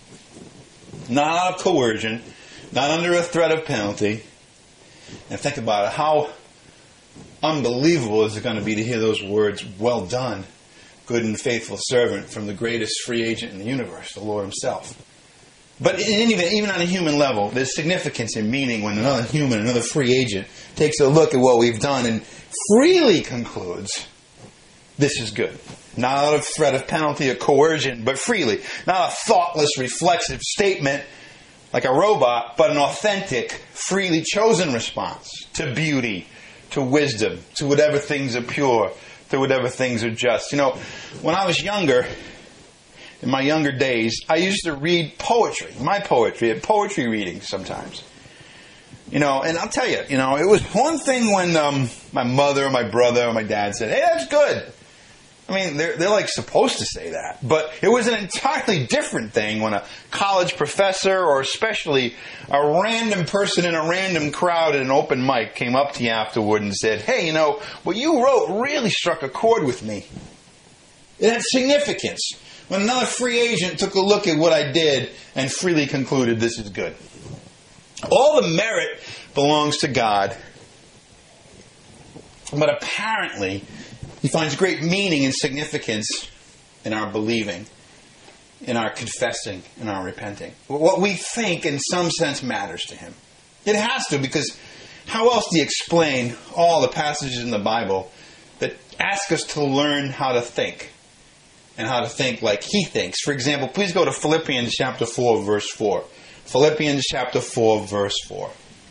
Not out of coercion, not under a threat of penalty. And think about it, how unbelievable is it going to be to hear those words, well done, good and faithful servant, from the greatest free agent in the universe, the Lord himself. But even, even on a human level, there's significance and meaning when another human, another free agent, takes a look at what we've done and freely concludes, this is good. Not out of threat of penalty or coercion, but freely. Not a thoughtless, reflexive statement like a robot, but an authentic, freely chosen response to beauty, to wisdom, to whatever things are pure, to whatever things are just. You know, when I was younger, in my younger days, I used to read poetry, my poetry, at poetry readings sometimes. You know, and I'll tell you, you know, it was one thing when um, my mother or my brother or my dad said, hey, that's good. I mean, they're, they're like supposed to say that. But it was an entirely different thing when a college professor or especially a random person in a random crowd at an open mic came up to you afterward and said, hey, you know, what you wrote really struck a chord with me. It had significance. When another free agent took a look at what I did and freely concluded this is good. All the merit belongs to God. But apparently, He finds great meaning and significance in our believing, in our confessing, in our repenting. What we think, in some sense, matters to Him. It has to, because how else do you explain all the passages in the Bible that ask us to learn how to think and how to think like He thinks? For example, please go to Philippians chapter four, verse four. Philippians chapter four, verse four.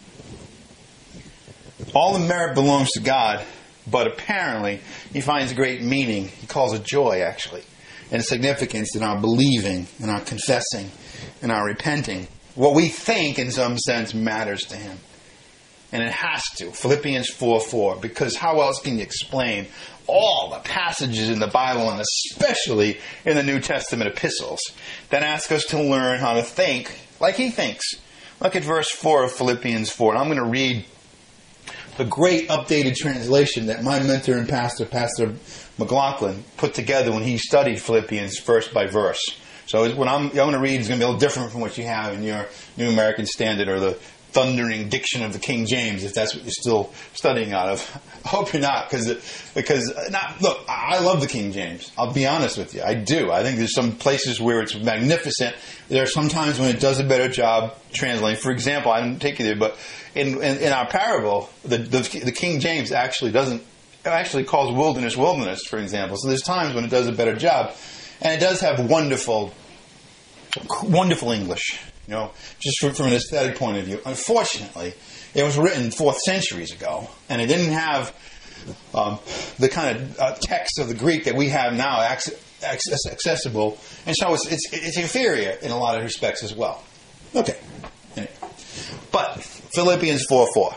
All the merit belongs to God, but apparently He finds great meaning, He calls it joy actually, and significance in our believing, in our confessing, in our repenting. What we think in some sense matters to Him. And it has to. Philippians four four. Because how else can you explain all the passages in the Bible, and especially in the New Testament epistles, that ask us to learn how to think like He thinks? Look at verse four of Philippians four. And I'm going to read the great updated translation that my mentor and pastor, Pastor McLaughlin, put together when he studied Philippians verse by verse. So what I'm, I'm going to read is going to be a little different from what you have in your New American Standard or the thundering diction of the King James, if that's what you're still studying out of. I hope you're not, because because not, look, I love the King James. I'll be honest with you, I do. I think there's some places where it's magnificent. There are some times when it does a better job translating. For example, I didn't take you there, but in in, in our parable, the, the the King James actually doesn't it actually calls wilderness wilderness, for example. So there's times when it does a better job, and it does have wonderful, wonderful English. You know, just from, from an aesthetic point of view. Unfortunately, it was written fourth centuries ago, and it didn't have um, the kind of uh, text of the Greek that we have now ac- ac- accessible, and so it's, it's it's inferior in a lot of respects as well. Okay, anyway. But Philippians four four.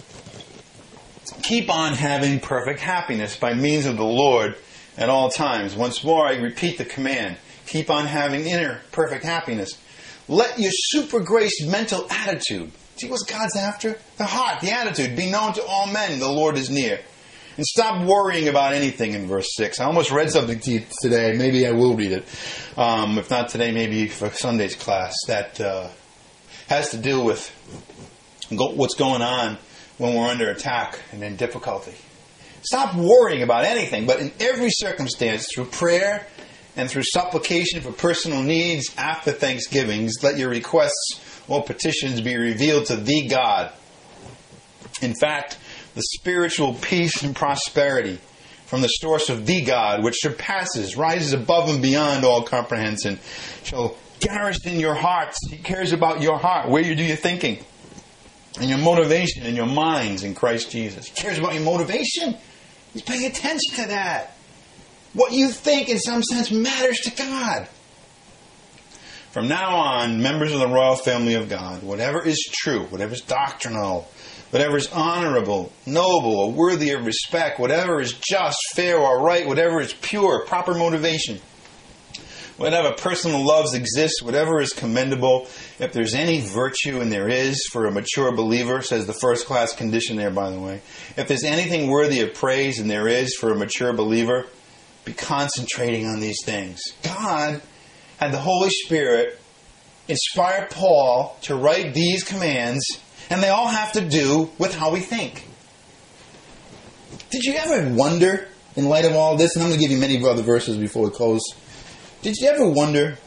Keep on having perfect happiness by means of the Lord at all times. Once more, I repeat the command: keep on having inner perfect happiness. Let your super grace mental attitude, see what God's after? The heart, the attitude, be known to all men, the Lord is near. And stop worrying about anything in verse six. I almost read something to you today. Maybe I will read it. Um, if not today, maybe for Sunday's class. That uh, has to do with go, what's going on when we're under attack and in difficulty. Stop worrying about anything, but in every circumstance, through prayer and through supplication for personal needs after thanksgivings, let your requests or petitions be revealed to the God. In fact, the spiritual peace and prosperity from the source of the God, which surpasses, rises above and beyond all comprehension, shall garrison your hearts. He cares about your heart, where you do your thinking, and your motivation and your minds in Christ Jesus. He cares about your motivation. He's paying attention to that. What you think, in some sense, matters to God. From now on, members of the royal family of God, whatever is true, whatever is doctrinal, whatever is honorable, noble, or worthy of respect, whatever is just, fair, or right, whatever is pure, proper motivation, whatever personal loves exist, whatever is commendable, if there's any virtue, and there is for a mature believer, says the first class condition there, by the way, if there's anything worthy of praise, and there is for a mature believer, be concentrating on these things. God had the Holy Spirit inspire Paul to write these commands, and they all have to do with how we think. Did you ever wonder, in light of all this, and I'm going to give you many other verses before we close, did you ever wonder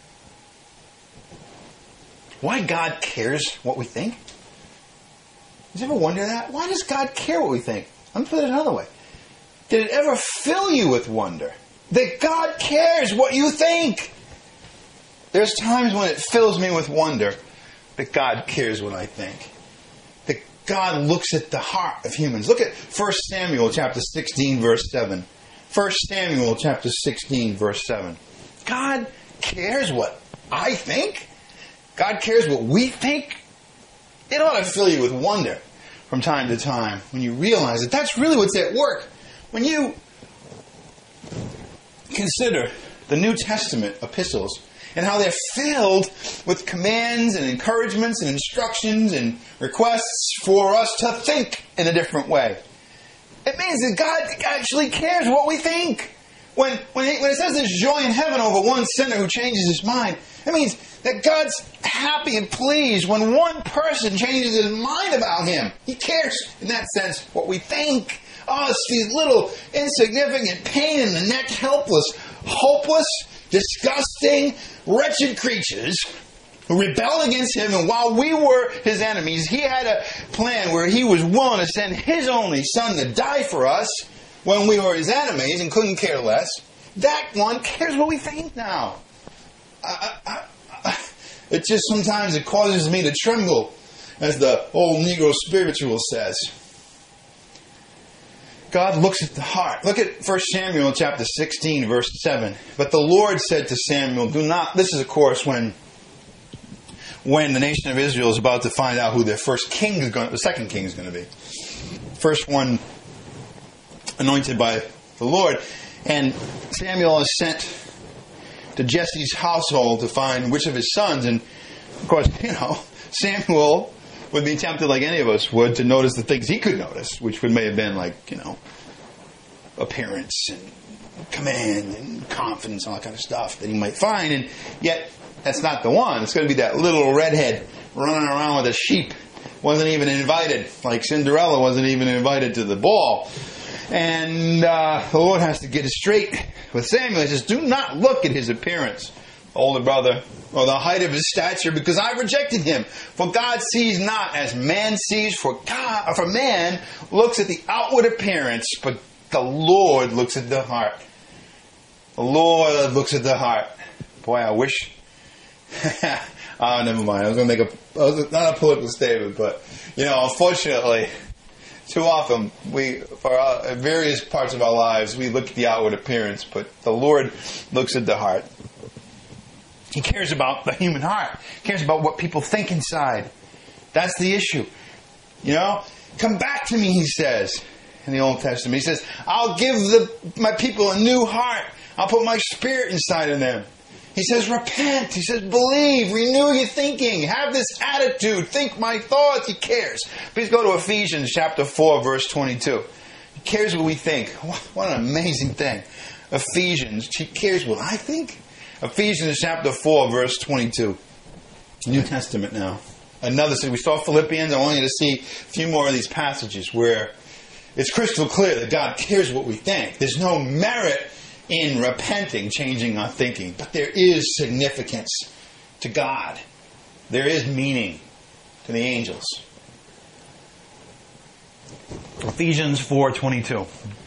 why God cares what we think? Did you ever wonder that? Why does God care what we think? Let me put it another way. Did it ever fill you with wonder that God cares what you think? There's times when it fills me with wonder that God cares what I think. That God looks at the heart of humans. Look at First Samuel chapter sixteen, verse seven. First Samuel chapter sixteen, verse seven. God cares what I think? God cares what we think? It ought to fill you with wonder from time to time when you realize that that's really what's at work. When you consider the New Testament epistles and how they're filled with commands and encouragements and instructions and requests for us to think in a different way, it means that God actually cares what we think. When, when, it, when it says there's joy in heaven over one sinner who changes his mind, it means that God's happy and pleased when one person changes his mind about him. He cares, in that sense, what we think. Us, these little insignificant, pain in the neck, helpless, hopeless, disgusting, wretched creatures who rebelled against him, and while we were his enemies, he had a plan where he was willing to send his only son to die for us when we were his enemies and couldn't care less. That one cares what we think now. I, I, I, it just sometimes it causes me to tremble, as the old Negro spiritual says. God looks at the heart. Look at First Samuel chapter sixteen, verse seven. But the Lord said to Samuel, do not... This is, of course, when when the nation of Israel is about to find out who their first king is going, the second king is going to be. First one anointed by the Lord. And Samuel is sent to Jesse's household to find which of his sons. And, of course, you know, Samuel would be tempted, like any of us would, to notice the things he could notice, which would may have been like, you know, appearance and command and confidence and all that kind of stuff that he might find. And yet, that's not the one. It's going to be that little redhead running around with a sheep. Wasn't even invited. Like Cinderella wasn't even invited to the ball. And uh, the Lord has to get it straight with Samuel. He says, do not look at his appearance, older brother, or the height of his stature, because I rejected him. For God sees not as man sees, for God, or for man looks at the outward appearance, but the Lord looks at the heart. The Lord looks at the heart. Boy, I wish... oh, never mind. I was going to make a... I was, not a political statement, but, you know, unfortunately, too often, we, for our, various parts of our lives, we look at the outward appearance, but the Lord looks at the heart. He cares about the human heart. He cares about what people think inside. That's the issue. You know? Come back to me, he says in the Old Testament. He says, I'll give the, my people a new heart. I'll put my spirit inside of them. He says, repent. He says, believe. Renew your thinking. Have this attitude. Think my thoughts. He cares. Please go to Ephesians chapter four, verse twenty-two. He cares what we think. What an amazing thing. Ephesians. He cares what I think. Ephesians chapter four, verse twenty-two. New Testament now. Another, so we saw Philippians. I want you to see a few more of these passages where it's crystal clear that God cares what we think. There's no merit in repenting, changing our thinking. But there is significance to God. There is meaning to the angels. Ephesians four twenty-two.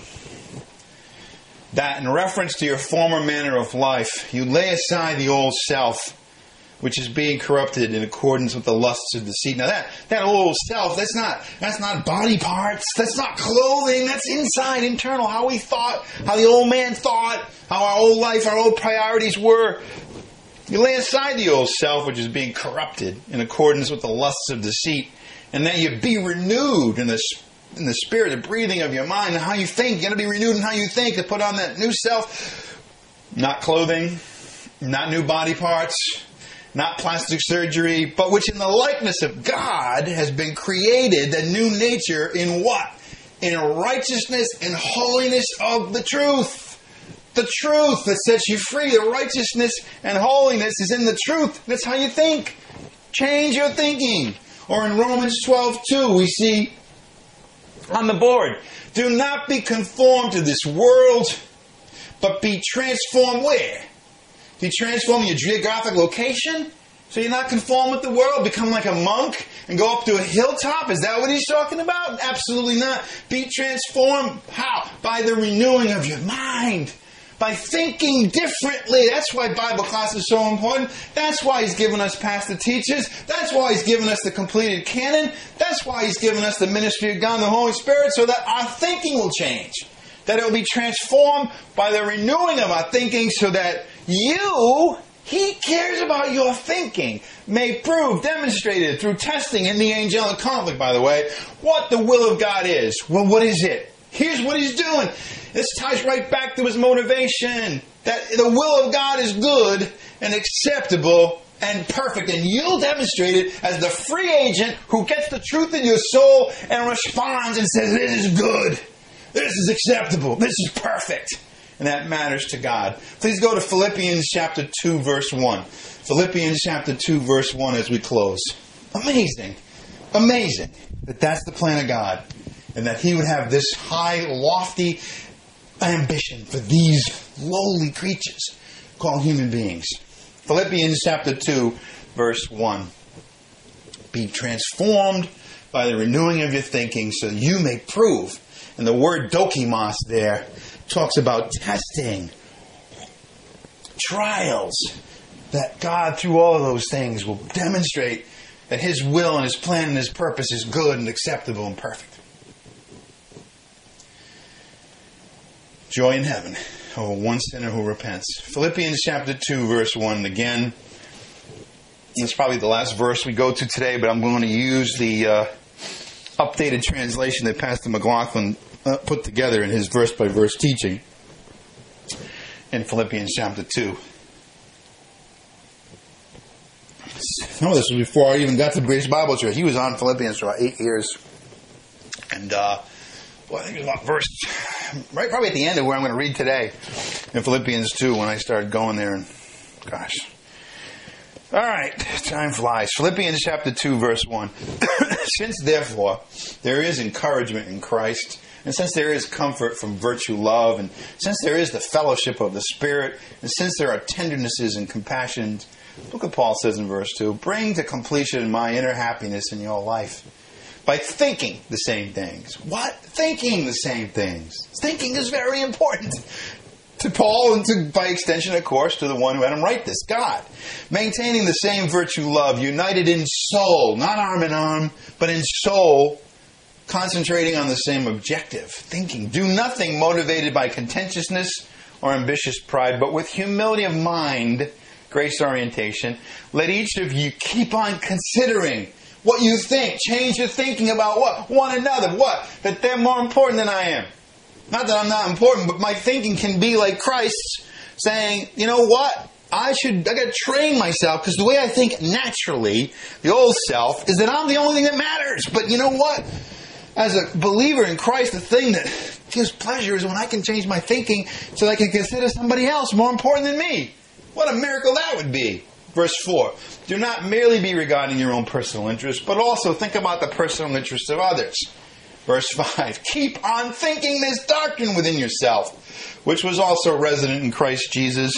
That in reference to your former manner of life, you lay aside the old self, which is being corrupted in accordance with the lusts of deceit. Now that, that old self, that's not, that's not body parts, that's not clothing, that's inside, internal, how we thought, how the old man thought, how our old life, our old priorities were. You lay aside the old self, which is being corrupted in accordance with the lusts of deceit, and that you be renewed in the in the spirit, the breathing of your mind, and how you think. You got to be renewed in how you think, to put on that new self. Not clothing, not new body parts, not plastic surgery, but which in the likeness of God has been created, the new nature in what? In righteousness and holiness of the truth. The truth that sets you free. The righteousness and holiness is in the truth. That's how you think. Change your thinking. Or in Romans twelve two, we see on the board, do not be conformed to this world, but be transformed where? Be transformed in your geographic location? So you're not conformed with the world, become like a monk and go up to a hilltop? Is that what he's talking about? Absolutely not. Be transformed. How? By the renewing of your mind. By thinking differently. That's why Bible class is so important. That's why He's given us pastor teachers. That's why He's given us the completed canon. That's why He's given us the ministry of God and the Holy Spirit, so that our thinking will change. That it will be transformed by the renewing of our thinking, so that you, He cares about your thinking, may prove, demonstrated through testing in the angelic conflict, by the way, what the will of God is. Well, what is it? Here's what He's doing. This ties right back to His motivation. That the will of God is good and acceptable and perfect. And you'll demonstrate it as the free agent who gets the truth in your soul and responds and says, this is good. This is acceptable. This is perfect. And that matters to God. Please go to Philippians chapter two, verse one. Philippians chapter two, verse one as we close. Amazing. Amazing that that's the plan of God. And that He would have this high, lofty ambition for these lowly creatures called human beings. Philippians chapter two, verse one. Be transformed by the renewing of your thinking, so you may prove. And the word dokimos there talks about testing, trials, that God, through all of those things, will demonstrate that His will and His plan and His purpose is good and acceptable and perfect. Joy in heaven over one sinner who repents. Philippians chapter two, verse one. Again, it's probably the last verse we go to today, but I'm going to use the uh, updated translation that Pastor McLaughlin uh, put together in his verse-by-verse teaching in Philippians chapter two. No, this was before I even got to British Bible Church. He was on Philippians for about eight years. And, uh, well, I think it was about verse, right probably at the end of where I'm going to read today in Philippians two when I started going there. And gosh. All right, time flies. Philippians chapter two, verse one. Since therefore there is encouragement in Christ, and since there is comfort from virtue, love, and since there is the fellowship of the Spirit, and since there are tendernesses and compassions, look what Paul says in verse two. Bring to completion my inner happiness in your life by thinking the same things. What? Thinking the same things. Thinking is very important to Paul and to, by extension, of course, to the one who had him write this, God. Maintaining the same virtue, love, united in soul, not arm in arm, but in soul, concentrating on the same objective, thinking. Do nothing motivated by contentiousness or ambitious pride, but with humility of mind, grace orientation. Let each of you keep on considering what you think. Change your thinking about what? One another. What? That they're more important than I am. Not that I'm not important, but my thinking can be like Christ's, saying, you know what? I should, I got to train myself, because the way I think naturally, the old self, is that I'm the only thing that matters. But you know what? As a believer in Christ, the thing that gives pleasure is when I can change my thinking so that I can consider somebody else more important than me. What a miracle that would be. Verse four, do not merely be regarding your own personal interests, but also think about the personal interests of others. Verse five, keep on thinking this doctrine within yourself, which was also resident in Christ Jesus.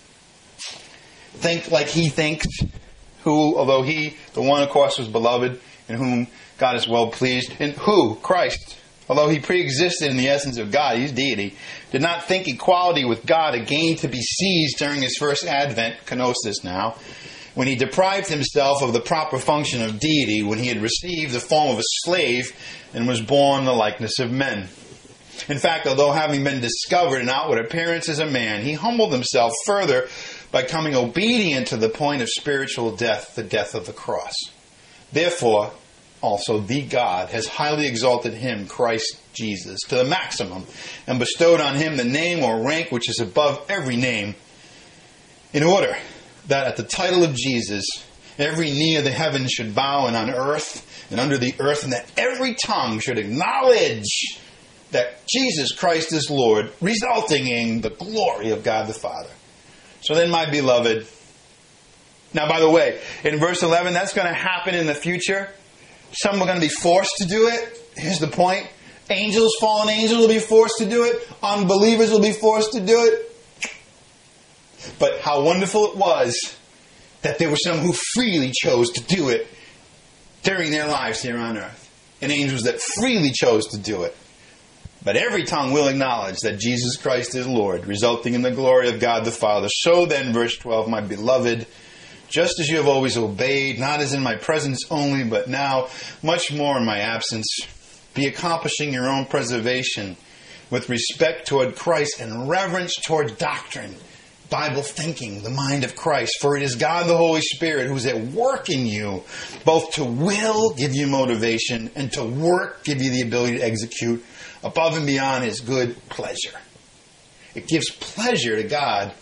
Think like he thinks, who, although he, the one, of course, was beloved, in whom God is well pleased, and who, Christ, although he pre-existed in the essence of God, he's deity, did not think equality with God a gain to be seized during his first advent, kenosis now, when he deprived himself of the proper function of deity, when he had received the form of a slave and was born in the likeness of men. In fact, although having been discovered in outward appearance as a man, he humbled himself further by becoming obedient to the point of spiritual death, the death of the cross. Therefore, also the God has highly exalted him, Christ Jesus, to the maximum, and bestowed on him the name or rank which is above every name, in order that at the title of Jesus, every knee of the heavens should bow, and on earth and under the earth, and that every tongue should acknowledge that Jesus Christ is Lord, resulting in the glory of God the Father. So then, my beloved, now by the way, in verse eleven, that's going to happen in the future. Some are going to be forced to do it. Here's the point. Angels, fallen angels will be forced to do it. Unbelievers will be forced to do it. But how wonderful it was that there were some who freely chose to do it during their lives here on earth. And angels that freely chose to do it. But every tongue will acknowledge that Jesus Christ is Lord, resulting in the glory of God the Father. So then, verse twelve, my beloved, just as you have always obeyed, not as in my presence only, but now much more in my absence, be accomplishing your own preservation with respect toward Christ and reverence toward doctrine, Bible thinking, the mind of Christ. For it is God the Holy Spirit who is at work in you, both to will, give you motivation, and to work, give you the ability to execute above and beyond his good pleasure. It gives pleasure to God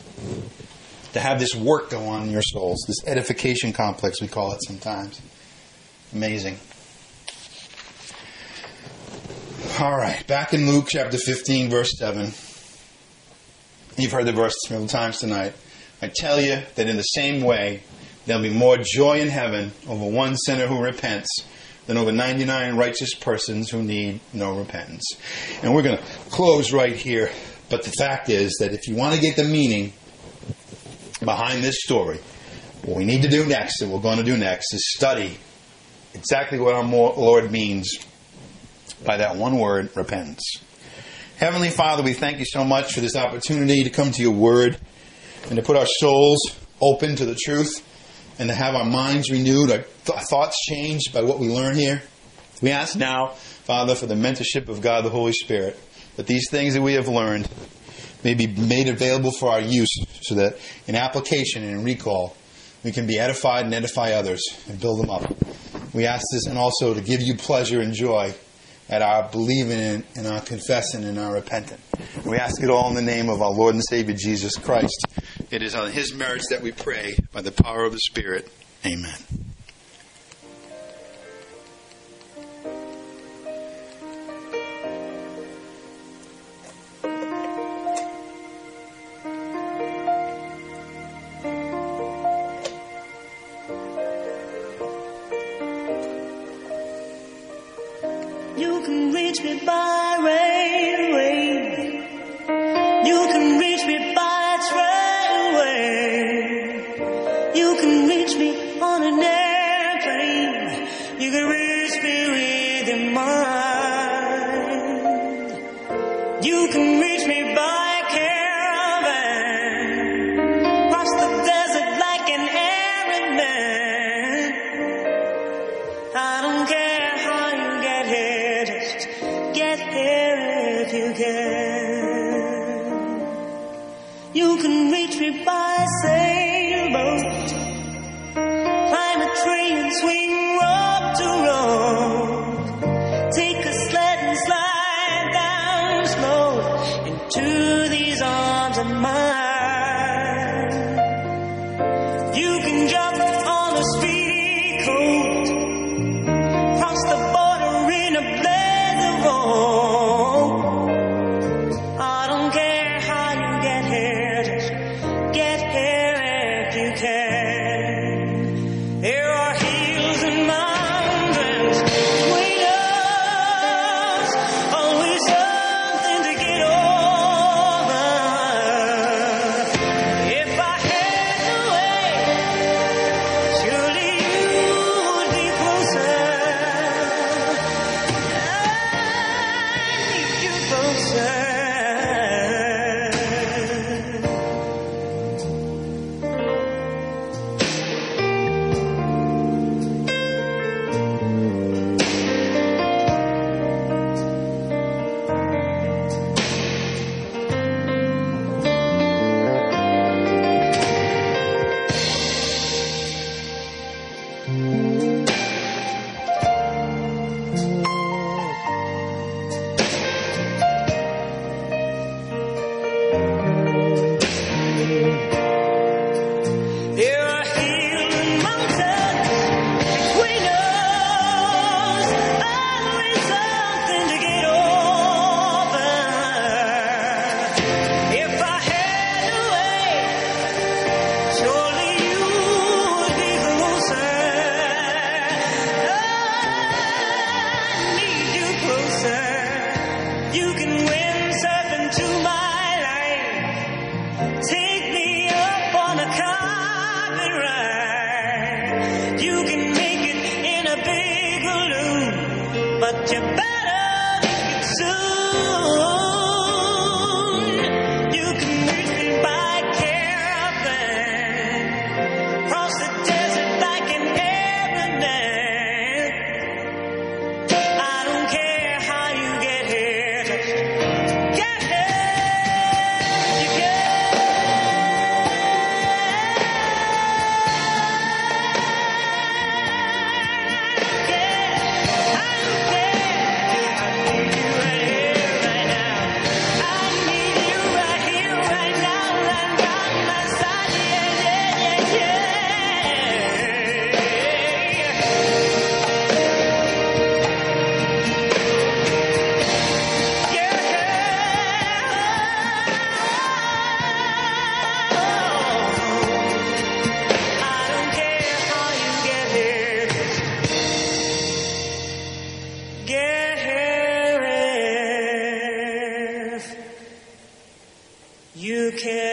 to have this work go on in your souls, this edification complex we call it sometimes. Amazing. All right, back in Luke chapter fifteen, verse seven. You've heard the verse several times tonight. I tell you that in the same way, there'll be more joy in heaven over one sinner who repents than over ninety-nine righteous persons who need no repentance. And we're going to close right here. But the fact is that if you want to get the meaning behind this story, what we need to do next, and we're going to do next, is study exactly what our Lord means by that one word, repentance. Heavenly Father, we thank you so much for this opportunity to come to your word and to put our souls open to the truth and to have our minds renewed, our th- thoughts changed by what we learn here. We ask now, Father, for the mentorship of God the Holy Spirit, that these things that we have learned may be made available for our use so that in application and in recall, we can be edified and edify others and build them up. We ask this and also to give you pleasure and joy at our believing in and our confessing and our repenting. We ask it all in the name of our Lord and Savior Jesus Christ. It is on his merits that we pray by the power of the Spirit. Amen. You can reach me by railway. You can reach me by trailway. You can reach me on an airplane. You can reach me with your mind. You can reach me by caravan. Cross the desert like an errand man. I don't care how you get here. Get here if you can. You can reach me by sailboat. Climb a tree and swing rope to rope. Take a sled and slide down slow into these arms of mine. You can jump on a speedy coat. Cross the border in a blaze of hope. I don't care how you get here, just get here if you can. but you better make it soon. You can reach me by caravan, cross the desert like an airman. I don't care how you get here, just get here. You get Get here if you can.